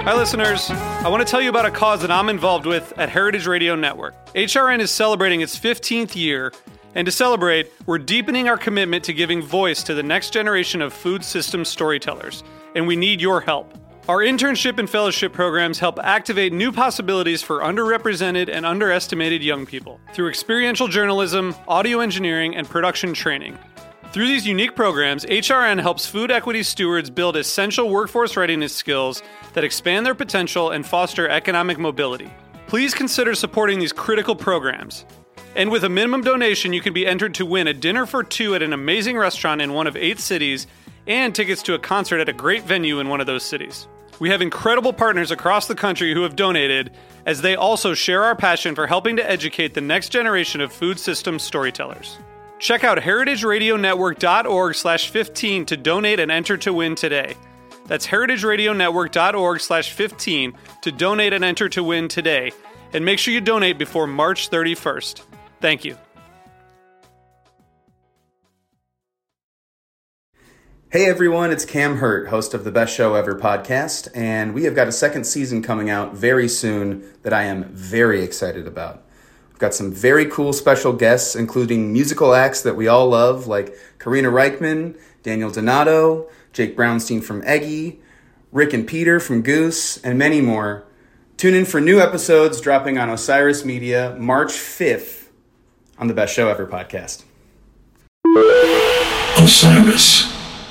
Hi, listeners. I want to tell you about a cause that I'm involved with at Heritage Radio Network. HRN is celebrating its 15th year, and to celebrate, we're deepening our commitment to giving voice to the next generation of food systems storytellers, and we need your help. Our internship and fellowship programs help activate new possibilities for underrepresented and underestimated young people through experiential journalism, audio engineering, and production training. Through these unique programs, HRN helps food equity stewards build essential workforce readiness skills that expand their potential and foster economic mobility. Please consider supporting these critical programs. And with a minimum donation, you can be entered to win a dinner for two at an amazing restaurant in one of 8 cities and tickets to a concert at a great venue in one of those cities. We have incredible partners across the country who have donated, as they also share our passion for helping to educate the next generation of food systems storytellers. Check out heritageradionetwork.org/15 to donate and enter to win today. That's heritageradionetwork.org/15 to donate and enter to win today. And make sure you donate before March 31st. Thank you. Hey everyone, it's Cam Hurt, host of the Best Show Ever podcast, and we have got a second season coming out very soon that I am very excited about. We've got some very cool special guests, including musical acts that we all love, like Karina Reichman, Daniel Donato, Jake Brownstein from Eggy, Rick and Peter from Goose, and many more. Tune in for new episodes dropping on Osiris Media March 5th on the Best Show Ever podcast. Osiris.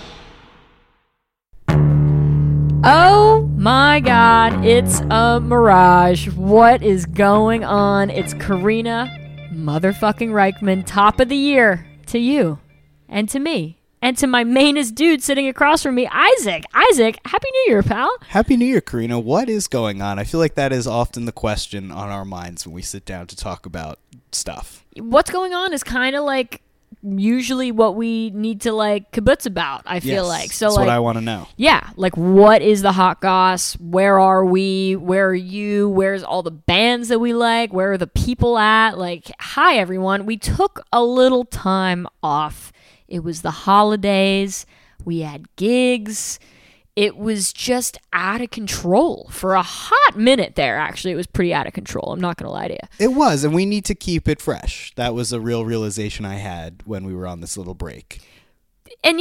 Oh my God, it's a mirage. What is going on? It's Karina motherfucking Reichman, top of the year to you and to me and to my mainest dude sitting across from me, Isaac. Isaac, Happy New Year, pal. Happy New Year, Karina. What is going on? I feel like that is often the question on our minds when we sit down to talk about stuff. What's going on is kind of like usually what we need to like kibbutz about, I feel like. So that's like, what I want to know. Yeah, like what is the hot goss? Where are we? Where are you? Where's all the bands that we like? Where are the people at? Like, hi everyone. We took a little time off. It was the holidays. We had gigs. It was just out of control for a hot minute there. Actually, it was pretty out of control. I'm not going to lie to you. It was, and we need to keep it fresh. That was a real realization I had when we were on this little break. And,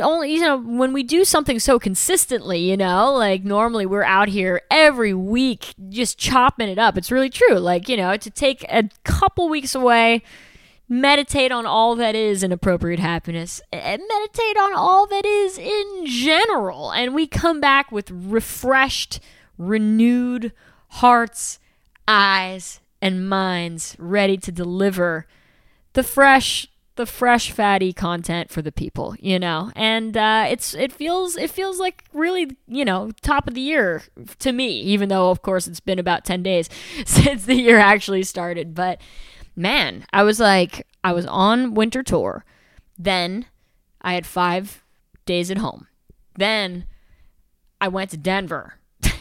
when we do something so consistently, like normally we're out here every week just chopping it up. It's really true. Like, to take a couple weeks away, meditate on all that is inappropriate happiness, and meditate on all that is in general. And we come back with refreshed, renewed hearts, eyes, and minds ready to deliver the fresh, fatty content for the people, and it feels like really, top of the year to me, even though of course it's been about 10 days since the year actually started. But man, I was on winter tour, then I had 5 days at home, then I went to Denver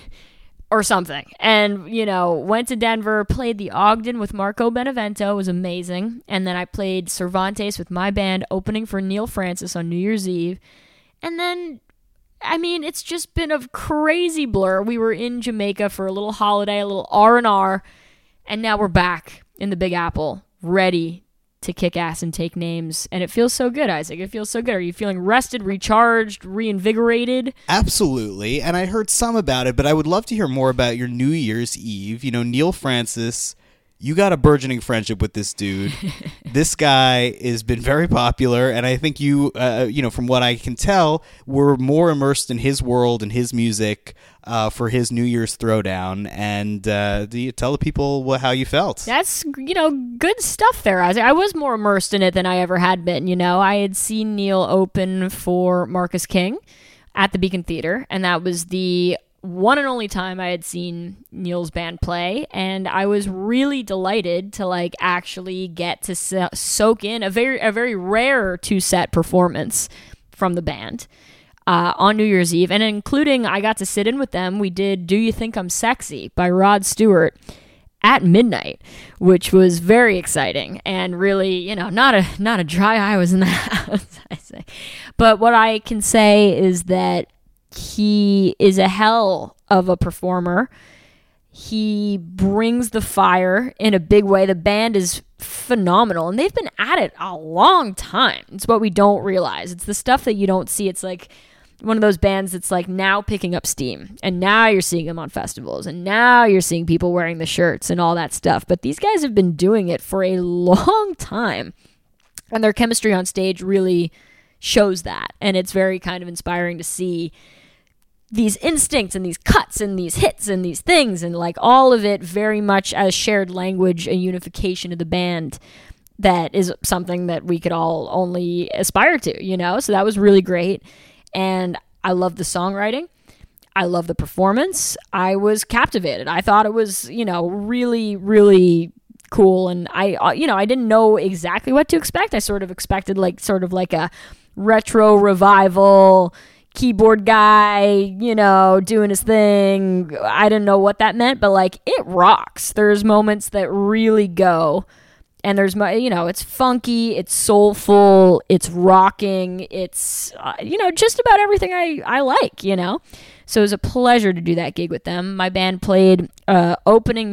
or something. And, went to Denver, played the Ogden with Marco Benevento. It was amazing. And then I played Cervantes with my band, opening for Neil Francis on New Year's Eve. And then, it's just been a crazy blur. We were in Jamaica for a little holiday, a little R&R. And now we're back in the Big Apple, ready to kick ass and take names. And it feels so good, Isaac. It feels so good. Are you feeling rested, recharged, reinvigorated? Absolutely. And I heard some about it, but I would love to hear more about your New Year's Eve. Neil Francis, you got a burgeoning friendship with this dude. This guy has been very popular, and I think you, from what I can tell, were more immersed in his world and his music for his New Year's throwdown. And do you tell the people how you felt? That's, good stuff there, Isaac. I was more immersed in it than I ever had been. I had seen Neil open for Marcus King at the Beacon Theater, and that was the one and only time I had seen Neil's band play, and I was really delighted to actually get to soak in a very rare 2-set performance from the band on New Year's Eve, and including I got to sit in with them. We did "Do You Think I'm Sexy" by Rod Stewart at midnight, which was very exciting and really, not a dry eye was in the house, I say. But what I can say is that He is a hell of a performer. He brings the fire in a big way. The band is phenomenal, and they've been at it a long time. It's what we don't realize. It's the stuff that you don't see. It's like one of those bands that's like now picking up steam, and now you're seeing them on festivals, and now you're seeing people wearing the shirts and all that stuff. But these guys have been doing it for a long time, and their chemistry on stage really shows that. And it's very kind of inspiring to see these instincts and these cuts and these hits and these things, and like all of it very much as shared language, a unification of the band that is something that we could all only aspire to, you know? So that was really great. And I love the songwriting. I love the performance. I was captivated. I thought it was, you know, really, really cool. And I didn't know exactly what to expect. I sort of expected like a retro revival, keyboard guy, you know, doing his thing. I didn't know what that meant, but like it rocks. There's moments that really go, and there's it's funky, it's soulful, it's rocking, it's just about everything I like, you know. So it was a pleasure to do that gig with them. My band played an opening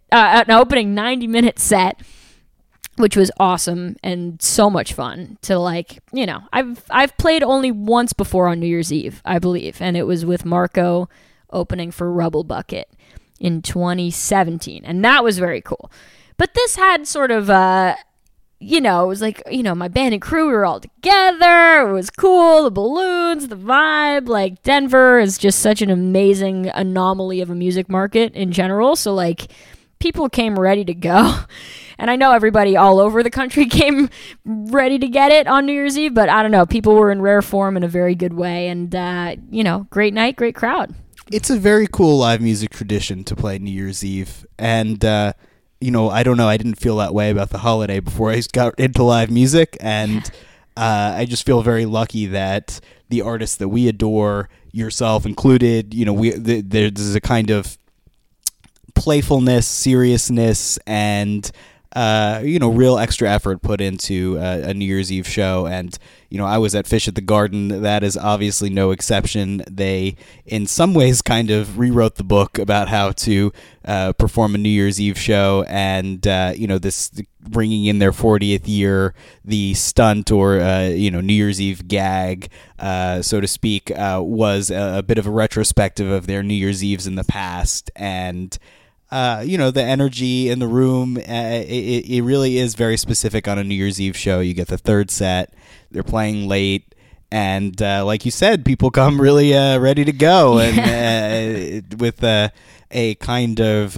90-minute set, which was awesome and so much fun to like, you know, I've played only once before on New Year's Eve, I believe, and it was with Marco opening for Rubble Bucket in 2017, and that was very cool. But this had sort of it was like, my band and crew, we were all together, it was cool, the balloons, the vibe, like Denver is just such an amazing anomaly of a music market in general, so like people came ready to go. And I know everybody all over the country came ready to get it on New Year's Eve, but I don't know. People were in rare form in a very good way. And, great night, great crowd. It's a very cool live music tradition to play New Year's Eve. And, I don't know. I didn't feel that way about the holiday before I got into live music. And I just feel very lucky that the artists that we adore, yourself included, there's a kind of playfulness, seriousness, and real extra effort put into a New Year's Eve show. And I was at Fish at the Garden. That is obviously no exception. They in some ways kind of rewrote the book about how to perform a New Year's Eve show, and this bringing in their 40th year, the stunt or New Year's Eve gag, so to speak, was a bit of a retrospective of their New Year's Eves in the past. And the energy in the room, it really is very specific on a New Year's Eve show. You get the third set, they're playing late, and like you said, people come really ready to go, and with a kind of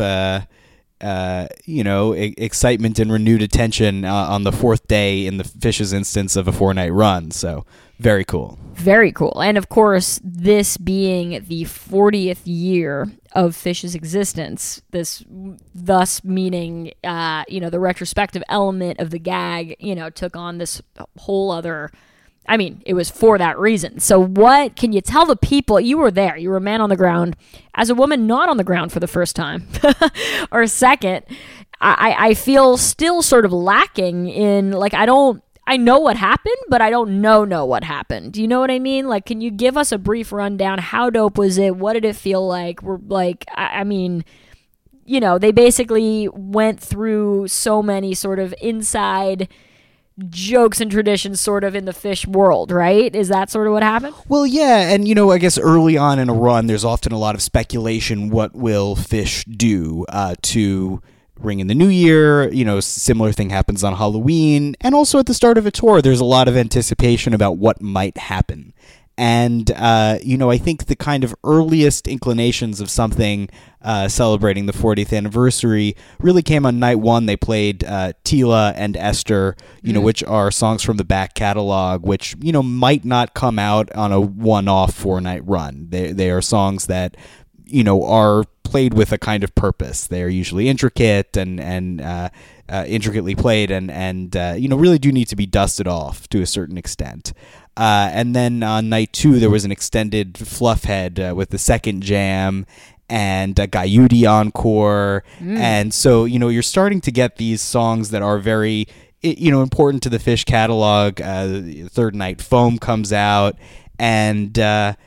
excitement and renewed attention on the fourth day in the Fish's instance of a 4-night run. So very cool. Very cool. And of course, this being the 40th year of Fish's existence, thus meaning, the retrospective element of the gag, took on this whole other, it was for that reason. So what can you tell the people? You were there. You were a man on the ground. As a woman not on the ground for the first time or second, I feel still sort of lacking in, like, I know what happened, but I don't know what happened. Do you know what I mean? Like, can you give us a brief rundown? How dope was it? What did it feel like? They basically went through so many sort of inside jokes and traditions sort of in the Fish world, right? Is that sort of what happened? Well, yeah, and I guess early on in a run, there's often a lot of speculation. What will Fish do to ring in the new year? Similar thing happens on Halloween, and also at the start of a tour, there's a lot of anticipation about what might happen. And I think the kind of earliest inclinations of something celebrating the 40th anniversary really came on night one. They played Tila and Esther, which are songs from the back catalog, which might not come out on a one-off 4-night run. They are songs that are played with a kind of purpose. They are usually intricate and intricately played, and really do need to be dusted off to a certain extent. And then on night two, there was an extended Fluffhead with the second jam and a Gaiudi encore. And so, you're starting to get these songs that are very, important to the Fish catalog. Third Night Foam comes out, and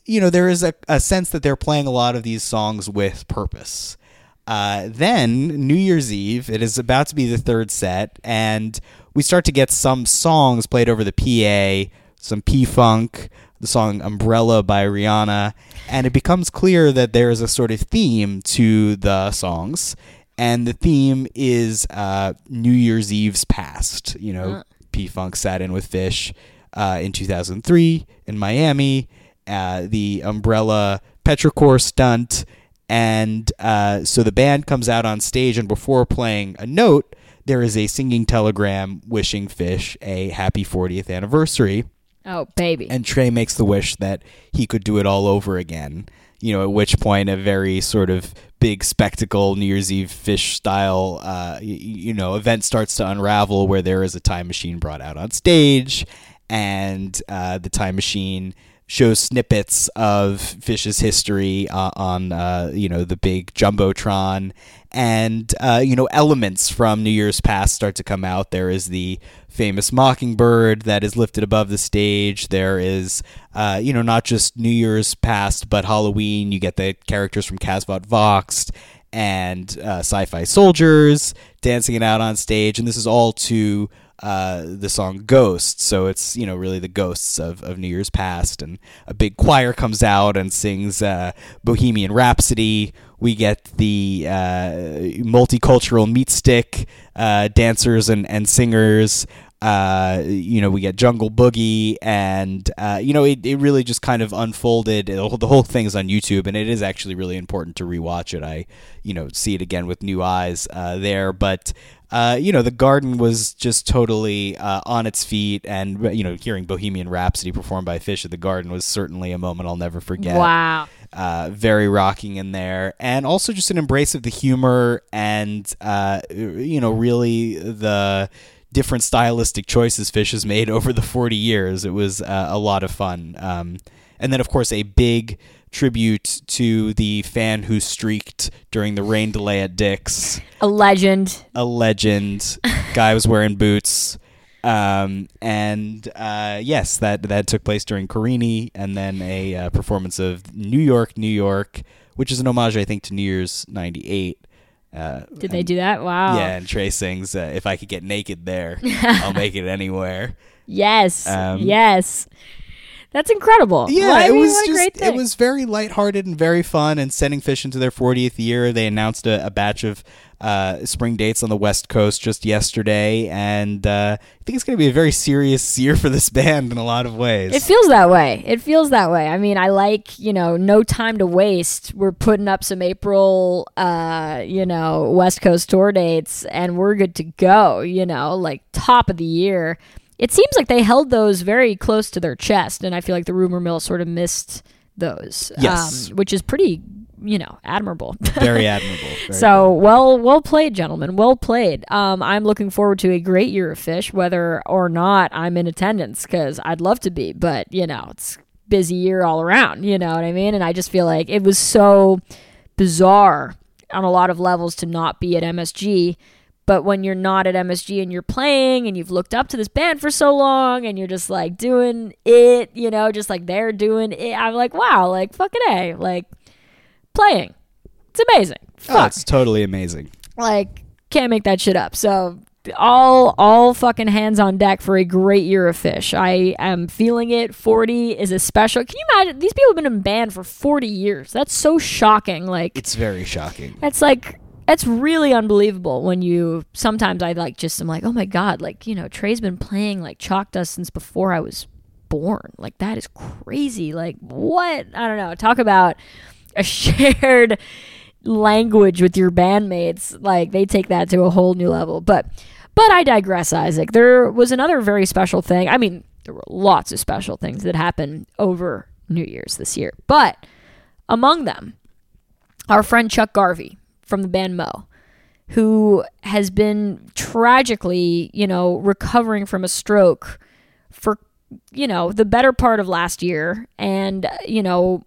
there is a sense that they're playing a lot of these songs with purpose. Then New Year's Eve, it is about to be the third set, and we start to get some songs played over the PA, some P-Funk, the song Umbrella by Rihanna, and it becomes clear that there is a sort of theme to the songs, and the theme is New Year's Eve's past. P-Funk sat in with Fish in 2003 in Miami, the Umbrella Petrichor stunt, and so the band comes out on stage, and before playing a note, there is a singing telegram wishing Fish a happy 40th anniversary. Oh, baby. And Trey makes the wish that he could do it all over again, at which point a very sort of big spectacle, New Year's Eve Fish style, event starts to unravel, where there is a time machine brought out on stage, and the time machine shows snippets of Fish's history on the big Jumbotron, and elements from New Year's past start to come out. There is the famous mockingbird that is lifted above the stage. There is not just New Year's past but Halloween. You get the characters from Casbot Voxed and Sci-Fi Soldiers dancing it out on stage, and this is all to the song Ghosts. So it's really the ghosts of New Year's past, and a big choir comes out and sings Bohemian Rhapsody. We get the multicultural meat stick dancers and singers. We get Jungle Boogie, and it really just kind of unfolded. The whole thing is on YouTube, and it is actually really important to rewatch it. I see it again with new eyes there, but the Garden was just totally on its feet, and hearing Bohemian Rhapsody performed by Fish at the Garden was certainly a moment I'll never forget. Wow. Very rocking in there, and also just an embrace of the humor, and really the different stylistic choices Fish has made over the 40 years. It was a lot of fun. And then, of course, a big tribute to the fan who streaked during the rain delay at Dick's. A legend. Guy was wearing boots. Yes, that took place during Carini, and then a performance of New York, New York, which is an homage, I think, to New Year's 98. Did they do that? Wow. Yeah, and Trey sings, if I could get naked there, I'll make it anywhere. Yes. Yes. That's incredible. Yeah, what a great thing. It was very lighthearted and very fun, and sending Fish into their 40th year. They announced a batch of spring dates on the West Coast just yesterday, and I think it's going to be a very serious year for this band in a lot of ways. It feels that way. I mean, I like, No Time to Waste. We're putting up some April, West Coast tour dates, and we're good to go, like top of the year. It seems like they held those very close to their chest, and I feel like the rumor mill sort of missed those, yes. Which is pretty, admirable. Very admirable. So well played, gentlemen. Well played. I'm looking forward to a great year of Fish, whether or not I'm in attendance, because I'd love to be, but it's busy year all around. You know what I mean? And I just feel like it was so bizarre on a lot of levels to not be at MSG. But when you're not at MSG and you're playing and you've looked up to this band for so long and you're just like doing it, just like they're doing it, I'm like, wow, like fucking A, like playing. It's amazing. Fuck. Oh, it's totally amazing. Like, can't make that shit up. So all fucking hands on deck for a great year of Fish. I am feeling it. 40 is a special. Can you imagine? These people have been in band for 40 years. That's so shocking. Like, it's very shocking. That's really unbelievable when sometimes I'm like, oh my God, like, Trey's been playing like Chalk Dust since before I was born. Like, that is crazy. Like, what? I don't know. Talk about a shared language with your bandmates. Like, they take that to a whole new level. But I digress, Isaac. There was another very special thing. I mean, there were lots of special things that happened over New Year's this year. But among them, our friend Chuck Garvey from the band Mo, who has been tragically, recovering from a stroke for, the better part of last year. And,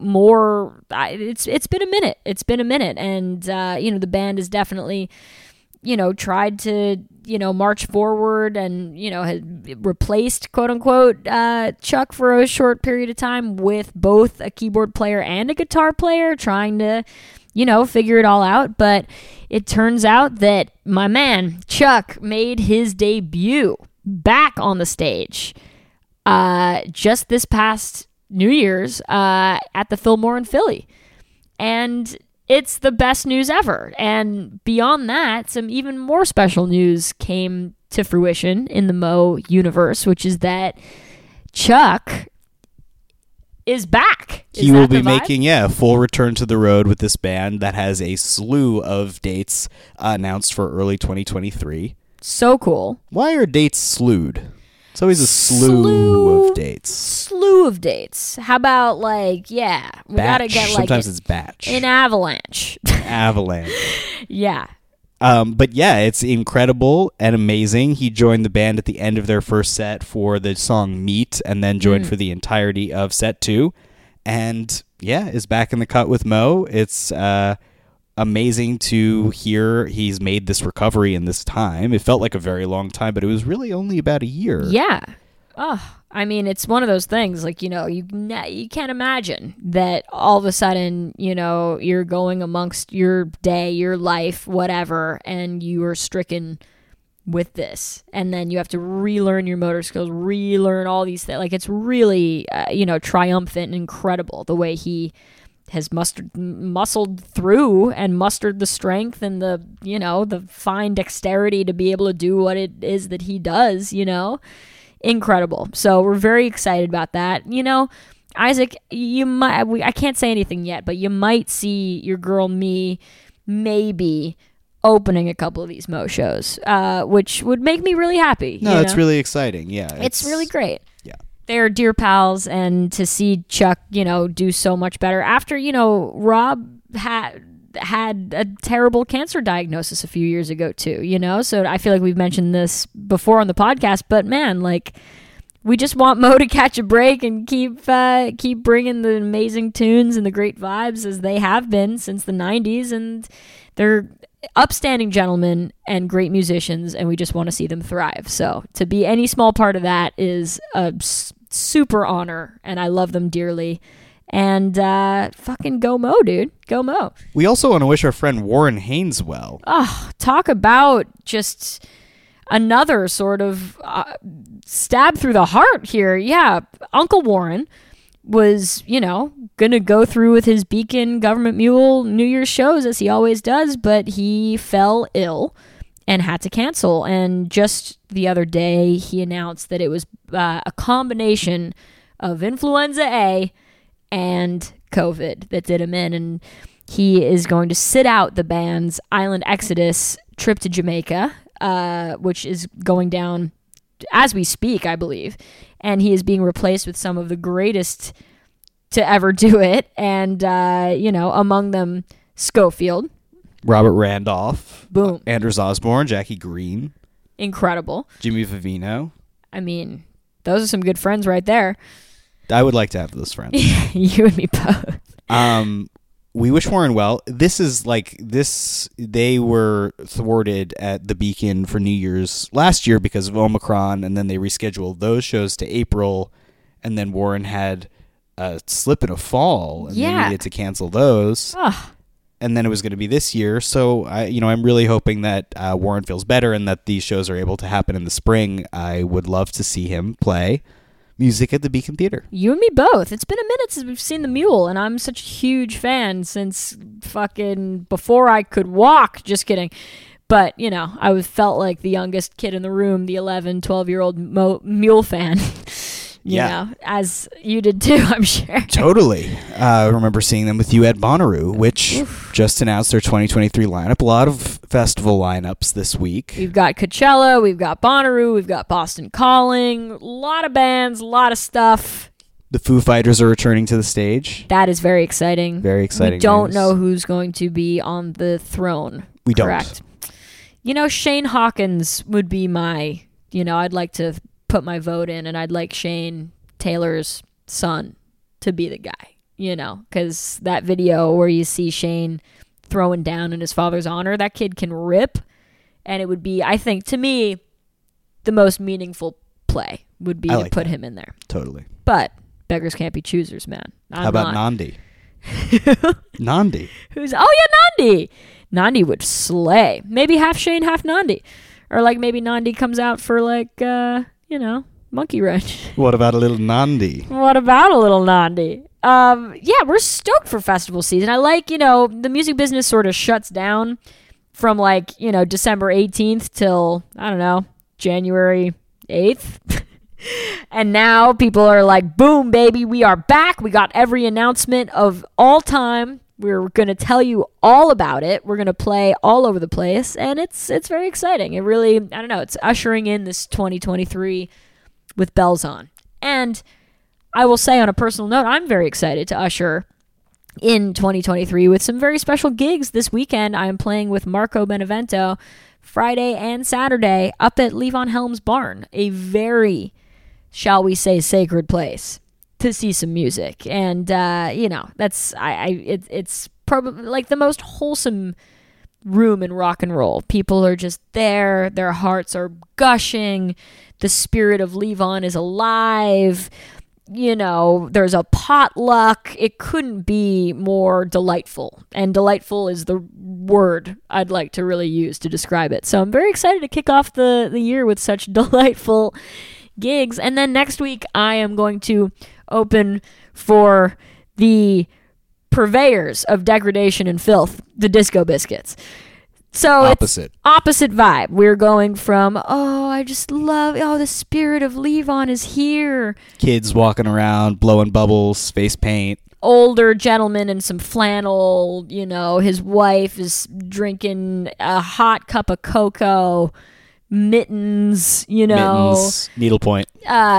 more, it's been a minute. And, the band is definitely, tried to, march forward and, had replaced, quote unquote, Chuck for a short period of time with both a keyboard player and a guitar player, trying to, figure it all out. But it turns out that my man, Chuck, made his debut back on the stage just this past New Year's at the Fillmore in Philly. And it's the best news ever. And beyond that, some even more special news came to fruition in the Mo universe, which is that Chuck is back. He will be making, a full return to the road with this band that has a slew of dates announced for early 2023. So cool. Why are dates slewed? It's always a slew of dates. Slew of dates. How about we gotta get sometimes it's batch. An avalanche. Avalanche. Yeah. But yeah, it's incredible and amazing. He joined the band at the end of their first set for the song Meet, and then joined for the entirety of set 2. And yeah, is back in the cut with Mo. It's amazing to hear he's made this recovery in this time. It felt like a very long time, but it was really only about a year. Yeah. Oh, I mean, it's one of those things, you can't imagine that all of a sudden, you're going amongst your day, your life, whatever, and you are stricken with this. And then you have to relearn your motor skills, relearn all these things. It's really, triumphant and incredible the way he has muscled through and mustered the strength and the fine dexterity to be able to do what it is that he does, Incredible. So we're very excited about that. Isaac, I can't say anything yet, but you might see your girl Me maybe opening a couple of these Mo shows, which would make me really happy. No, it's really exciting. Yeah. It's really great. Yeah. They're dear pals, and to see Chuck, do so much better after, Rob had a terrible cancer diagnosis a few years ago too, so I feel like we've mentioned this before on the podcast, but man, we just want Mo to catch a break and keep bringing the amazing tunes and the great vibes as they have been since the 90s, and they're upstanding gentlemen and great musicians, and we just want to see them thrive. So to be any small part of that is a super honor, and I love them dearly. And fucking go Mo, dude. Go Mo. We also want to wish our friend Warren Haynes well. Oh, talk about just another sort of stab through the heart here. Yeah, Uncle Warren was, going to go through with his Beacon Government Mule New Year's shows as he always does, but he fell ill and had to cancel. And just the other day, he announced that it was a combination of influenza A and COVID that did him in, and he is going to sit out the band's Island Exodus trip to Jamaica, which is going down as we speak, I believe, and he is being replaced with some of the greatest to ever do it, and among them Schofield, Robert Randolph, boom, Anders Osborne, Jackie Green, incredible, Jimmy Vivino. I mean, those are some good friends right there. I would like to have those friends. You and me both. We wish Warren well. This is they were thwarted at the Beacon for New Year's last year because of Omicron, and then they rescheduled those shows to April, and then Warren had a slip and a fall, and they needed to cancel those. Ugh. And then it was going to be this year. So I'm really hoping that Warren feels better and that these shows are able to happen in the spring. I would love to see him play music at the Beacon Theater. You and me both. It's been a minute since we've seen the Mule, and I'm such a huge fan since fucking before I could walk. Just kidding. But, I felt like the youngest kid in the room, the 11, 12-year-old Mule fan. You know, as you did too, I'm sure. Totally. I remember seeing them with you at Bonnaroo, which just announced their 2023 lineup. A lot of festival lineups this week. We've got Coachella, we've got Bonnaroo, we've got Boston Calling, a lot of bands, a lot of stuff. The Foo Fighters are returning to the stage. That is very exciting. Very exciting. We don't know who's going to be on the throne. We correct? Don't. Shane Hawkins would be my, I'd like to put my vote in, and I'd like Shane Taylor's son to be the guy, because that video where you see Shane throwing down in his father's honor, that kid can rip, And it would be, I think, to me, the most meaningful play would be I to like put that. him in there. Totally. But beggars can't be choosers, man. How about Nandi? Nandi. Oh yeah, Nandi. Nandi would slay. Maybe half Shane, half Nandi, or like maybe Nandi comes out for like Monkey Wrench. What about a little Nandi? What about a little Nandi? Yeah, we're stoked for festival season. I like, the music business sort of shuts down from like, December 18th till, I don't know, January 8th. And now people are like, boom, baby, we are back. We got every announcement of all time. We're going to tell you all about it. We're going to play all over the place. And it's very exciting. It really, I don't know, it's ushering in this 2023 with bells on. And I will say on a personal note, I'm very excited to usher in 2023 with some very special gigs this weekend. I am playing with Marco Benevento Friday and Saturday up at Levon Helm's Barn, a very, shall we say, sacred place to see some music. And, that's, it's probably like the most wholesome room in rock and roll. People are just there. Their hearts are gushing. The spirit of Levon is alive. There's a potluck. It couldn't be more delightful. And delightful is the word I'd like to really use to describe it. So I'm very excited to kick off the year with such delightful gigs. And then next week, I am going to open for the purveyors of degradation and filth, the Disco Biscuits. So Opposite. It's opposite vibe. We're going from, I just love, the spirit of Levon is here. Kids walking around, blowing bubbles, face paint. Older gentleman in some flannel, his wife is drinking a hot cup of cocoa, mittens, Mittens, needlepoint.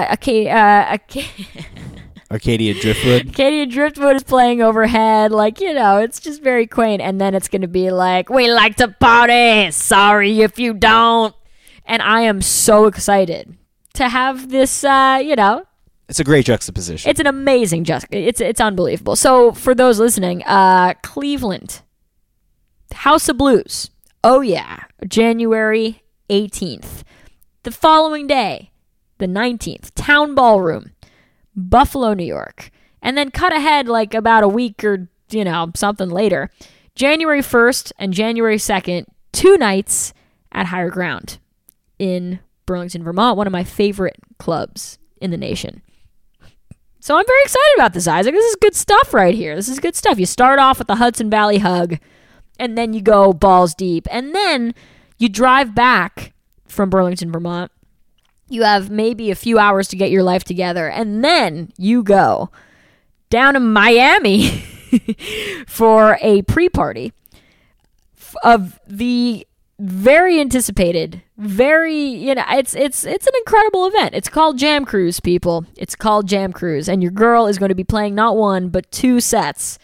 Arcadia Driftwood. Arcadia Driftwood is playing overhead. It's just very quaint. And then it's going to be like, we like to party. Sorry if you don't. And I am so excited to have this, It's a great juxtaposition. It's an amazing it's unbelievable. So for those listening, Cleveland, House of Blues. Oh yeah, January 18th. The following day, the 19th, Town Ballroom, Buffalo, New York. And then cut ahead like about a week or, something later. January 1st and January 2nd, 2 nights at Higher Ground in Burlington, Vermont, one of my favorite clubs in the nation. So I'm very excited about this, Isaac. This is good stuff right here. This is good stuff. You start off with the Hudson Valley Hug, and then you go balls deep. And then you drive back from Burlington, Vermont. You have maybe a few hours to get your life together, and then you go down to Miami for a pre-party of the very anticipated, it's an incredible event. It's called Jam Cruise, people. It's called Jam Cruise, and your girl is going to be playing not one but 2 sets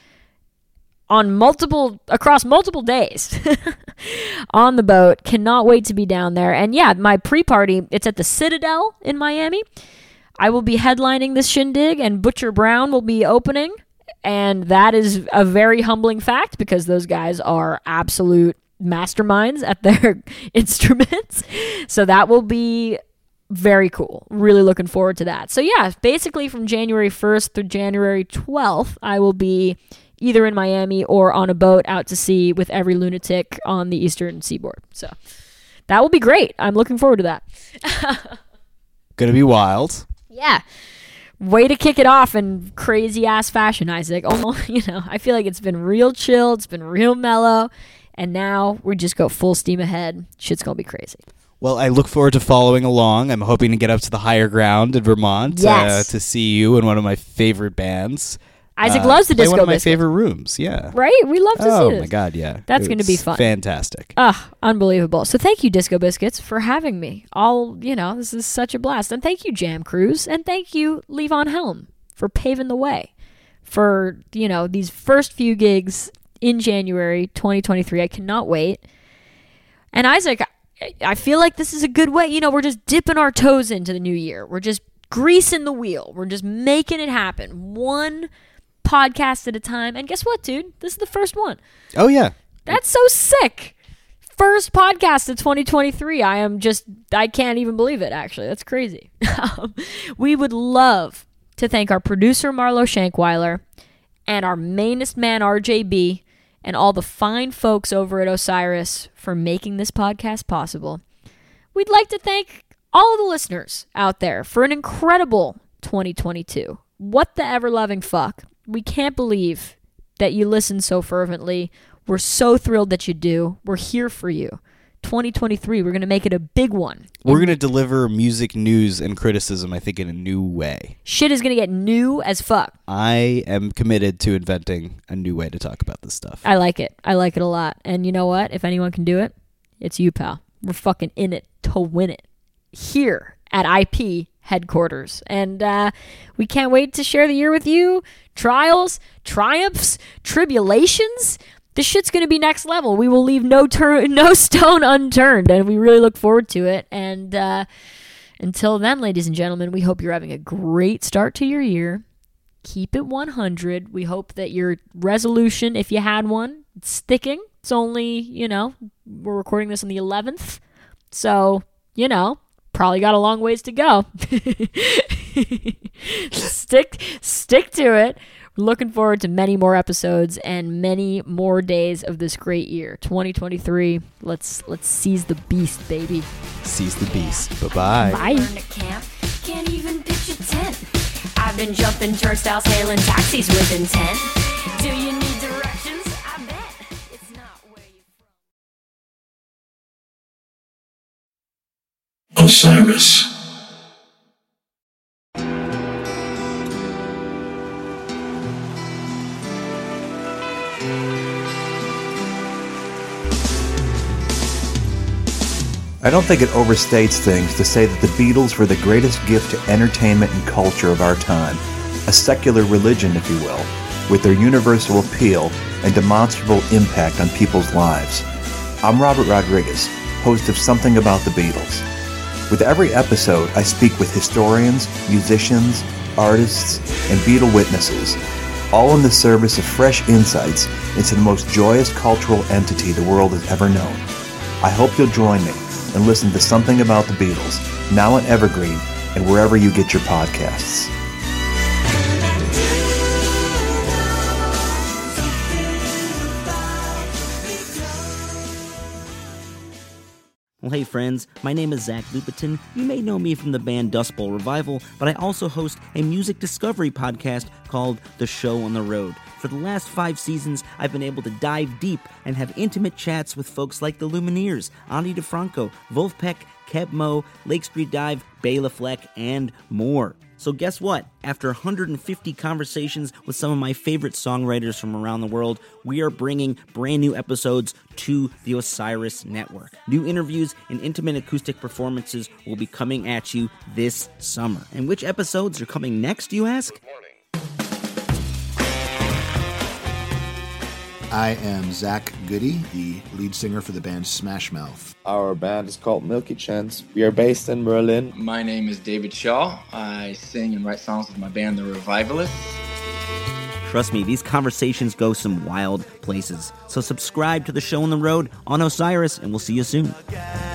across multiple days on the boat. Cannot wait to be down there. And yeah, my pre-party, it's at the Citadel in Miami. I will be headlining this shindig, and Butcher Brown will be opening. And that is a very humbling fact because those guys are absolute masterminds at their instruments. So that will be very cool. Really looking forward to that. So yeah, basically from January 1st through January 12th, I will be either in Miami or on a boat out to sea with every lunatic on the eastern seaboard. So that will be great. I'm looking forward to that. Gonna be wild. Yeah. Way to kick it off in crazy ass fashion, Isaac. Almost, I feel like it's been real chill. It's been real mellow. And now we just go full steam ahead. Shit's going to be crazy. Well, I look forward to following along. I'm hoping to get up to the Higher Ground in Vermont to see you in one of my favorite bands. Isaac loves the Disco Biscuits. One of my favorite rooms, yeah. Right? We love to see this. Oh, my God, yeah. That's going to be fun. Fantastic. Unbelievable. So thank you, Disco Biscuits, for having me. This is such a blast. And thank you, Jam Cruise. And thank you, Levon Helm, for paving the way for, these first few gigs in January 2023. I cannot wait. And Isaac, I feel like this is a good way. We're just dipping our toes into the new year. We're just greasing the wheel. We're just making it happen. One podcast at a time. And guess what, dude? This is the first one. Oh, yeah. That's so sick. first podcast of 2023. I can't even believe it, actually. That's crazy. We would love to thank our producer, Marlo Shankweiler, and our mainest man, RJB, and all the fine folks over at Osiris for making this podcast possible. We'd like to thank all the listeners out there for an incredible 2022. What the ever-loving fuck. We can't believe that you listen so fervently. We're so thrilled that you do. We're here for you. 2023, we're going to make it a big one. We're going to deliver music news and criticism, I think, in a new way. Shit is going to get new as fuck. I am committed to inventing a new way to talk about this stuff. I like it. I like it a lot. And you know what? If anyone can do it, it's you, pal. We're fucking in it to win it. Here at IP headquarters. And we can't wait to share the year with you. Trials, triumphs, tribulations. This shit's going to be next level. We will leave no stone unturned, and we really look forward to it. And until then, ladies and gentlemen, we hope you're having a great start to your year. Keep it 100. We hope that your resolution, if you had one, it's sticking. It's only, we're recording this on the 11th. So, probably got a long ways to go. Stick to it. Looking forward to many more episodes and many more days of this great year. 2023. Let's seize the beast, baby. Seize the beast. Bye-bye. Bye. Burn a camp, can't even pitch a tent. I've been jumping turnstiles, hailing taxis with intent. Do you need directions? I bet it's not where you're from. Osiris. I don't think it overstates things to say that the Beatles were the greatest gift to entertainment and culture of our time, a secular religion, if you will, with their universal appeal and demonstrable impact on people's lives. I'm Robert Rodriguez, host of Something About the Beatles. With every episode, I speak with historians, musicians, artists, and Beatle witnesses, all in the service of fresh insights into the most joyous cultural entity the world has ever known. I hope you'll join me and listen to Something About the Beatles, now on Evergreen and wherever you get your podcasts. Well, hey friends, my name is Zach Lupetin. You may know me from the band Dust Bowl Revival, but I also host a music discovery podcast called The Show on the Road. For the last 5 seasons, I've been able to dive deep and have intimate chats with folks like the Lumineers, Ani DeFranco, Wolfpack, Keb Mo, Lake Street Dive, Bela Fleck, and more. So guess what? After 150 conversations with some of my favorite songwriters from around the world, we are bringing brand new episodes to the Osiris Network. New interviews and intimate acoustic performances will be coming at you this summer. And which episodes are coming next, you ask? I am Zach Goody, the lead singer for the band Smash Mouth. Our band is called Milky Chance. We are based in Berlin. My name is David Shaw. I sing and write songs with my band, The Revivalists. Trust me, these conversations go some wild places. So subscribe to The Show on the Road on Osiris, and we'll see you soon.